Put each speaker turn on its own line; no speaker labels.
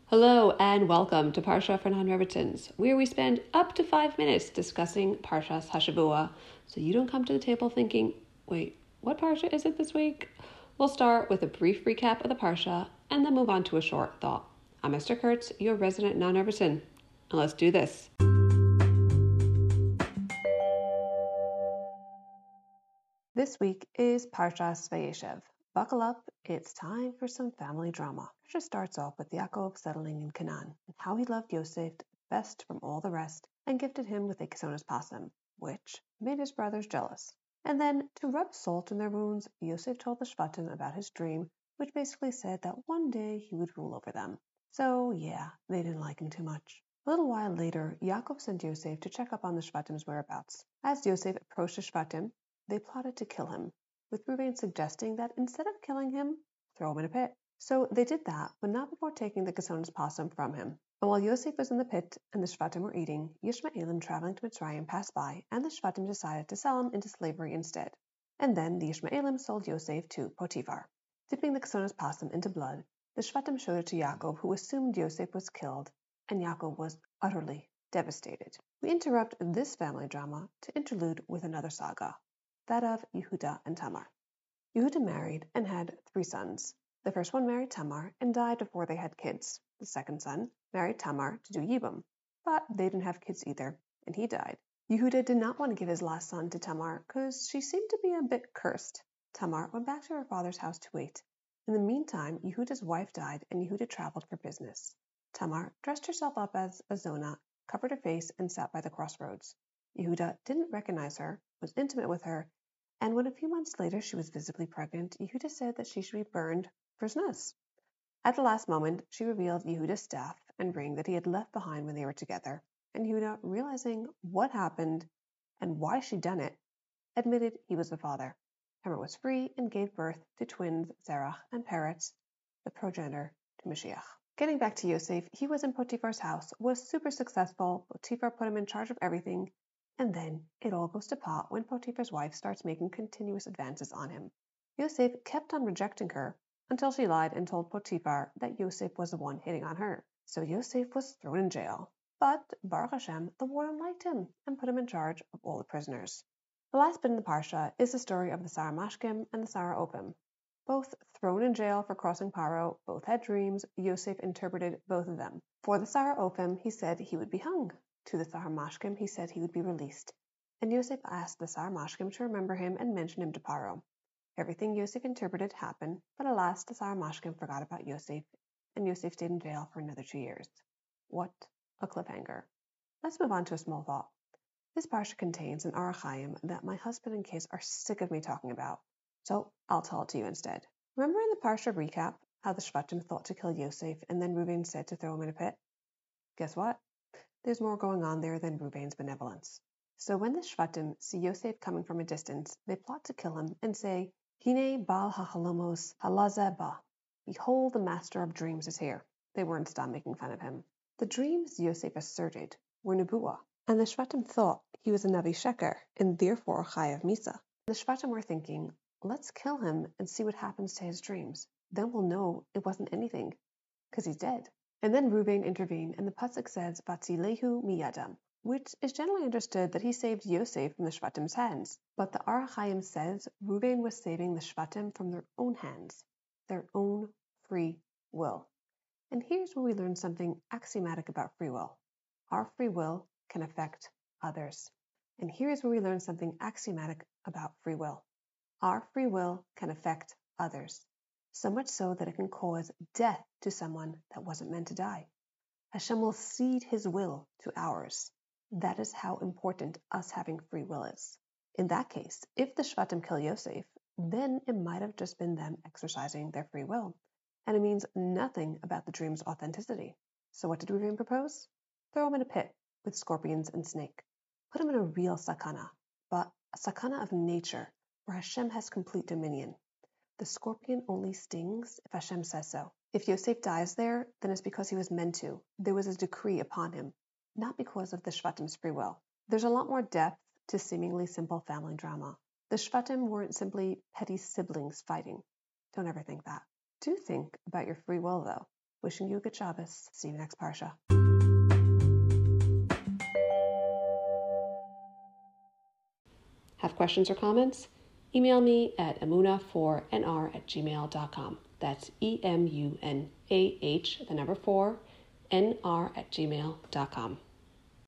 Hello and welcome to Parsha for Non-Revitans, where we spend up to 5 minutes discussing Parshas Hashavua, so you don't come to the table thinking, wait, what Parsha is it this week? We'll start with a brief recap of the Parsha and then move on to a short thought. I'm Esther Kurtz, your resident Non-Revitan, and let's do this. This week is Parshas Vayeshev. Buckle up, it's time for some family drama. Parsha starts off with Yaakov settling in Canaan and how he loved Yosef best from all the rest and gifted him with a kesonas pasam, which made his brothers jealous. And then, to rub salt in their wounds, Yosef told the Shvatim about his dream, which basically said that one day he would rule over them. So yeah, they didn't like him too much. A little while later, Yaakov sent Yosef to check up on the Shvatim's whereabouts. As Yosef approached the Shvatim, they plotted to kill him, with Reuven suggesting that instead of killing him, throw him in a pit. So they did that, but not before taking the kesonas pasam from him. And while Yosef was in the pit and the Shvatim were eating, Yishmaelim traveling to Mitzrayim passed by, and the Shvatim decided to sell him into slavery instead. And then the Yishmaelim sold Yosef to Potiphar. Dipping the kesonas pasam into blood, the Shvatim showed it to Yaakov, who assumed Yosef was killed, and Yaakov was utterly devastated. We interrupt this family drama to interlude with another saga, that of Yehuda and Tamar. Yehuda married and had 3 sons. The first one married Tamar and died before they had kids. The second son married Tamar to do Yibum, but they didn't have kids either, and he died. Yehuda did not want to give his last son to Tamar because she seemed to be a bit cursed. Tamar went back to her father's house to wait. In the meantime, Yehuda's wife died and Yehuda traveled for business. Tamar dressed herself up as a Zona, covered her face, and sat by the crossroads. Yehuda didn't recognize her, was intimate with her, and when a few months later she was visibly pregnant, Yehuda said that she should be burned for znus. At the last moment, she revealed Yehuda's staff and ring that he had left behind when they were together, and Yehuda, realizing what happened and why she'd done it, admitted he was the father. Tamar was free and gave birth to twins Zerach and Peretz, the progenitor to Mashiach. Getting back to Yosef, he was in Potiphar's house, was super successful. Potiphar put him in charge of everything, and then it all goes to pot when Potiphar's wife starts making continuous advances on him. Yosef kept on rejecting her until she lied and told Potiphar that Yosef was the one hitting on her. So Yosef was thrown in jail. But Baruch Hashem, the warden liked him and put him in charge of all the prisoners. The last bit in the Parsha is the story of the Sarah Mashkim and the Sarah Opim. Both thrown in jail for crossing Paro, both had dreams. Yosef interpreted both of them. For the Sarah Opim, he said he would be hung. To the Sarah Mashkim, he said he would be released. And Yosef asked the Sarah Mashkim to remember him and mention him to Paro. Everything Yosef interpreted happened, but alas, the Sarah Mashkim forgot about Yosef, and Yosef stayed in jail for another 2 years. What a cliffhanger. Let's move on to a small thought. This parsha contains an Orach Chaim that my husband and kids are sick of me talking about, so I'll tell it to you instead. Remember in the parsha recap how the Shvatim thought to kill Yosef and then Reuven said to throw him in a pit? Guess what? There's more going on there than Reuven's benevolence. So when the Shvatim see Yosef coming from a distance, they plot to kill him and say, Hine Baal HaChalomos Halazeh ba. Behold, the master of dreams is here. They weren't stopped making fun of him. The dreams Yosef asserted were Nebuah, and the Shvatim thought he was a Navi Sheker, and therefore Chayav Misa. The Shvatim were thinking, let's kill him and see what happens to his dreams. Then we'll know it wasn't anything, because he's dead. And then Reuven intervened, and the pasuk says, Vatzilehu miyadam, which is generally understood that he saved Yosef from the Shvatim's hands. But the Orach Chaim says Reuven was saving the Shvatim from their own hands, their own free will. And here's where we learn something axiomatic about free will. Our free will can affect others. And here's where we learn something axiomatic about free will. Our free will can affect others, so much so that it can cause death to someone that wasn't meant to die. Hashem will cede his will to ours. That is how important us having free will is. In that case, if the Shvatim kill Yosef, then it might have just been them exercising their free will, and it means nothing about the dream's authenticity. So what did Reuven propose? Throw him in a pit with scorpions and snake. Put him in a real sakana, but a sakana of nature, where Hashem has complete dominion. The scorpion only stings if Hashem says so. If Yosef dies there, then it's because he was meant to. There was a decree upon him, not because of the Shvatim's free will. There's a lot more depth to seemingly simple family drama. The Shvatim weren't simply petty siblings fighting. Don't ever think that. Do think about your free will, though. Wishing you a good Shabbos. See you next Parsha. Have questions or comments? Email me at emunah4nr@gmail.com. That's EMUNAH, the number 4, NR@gmail.com.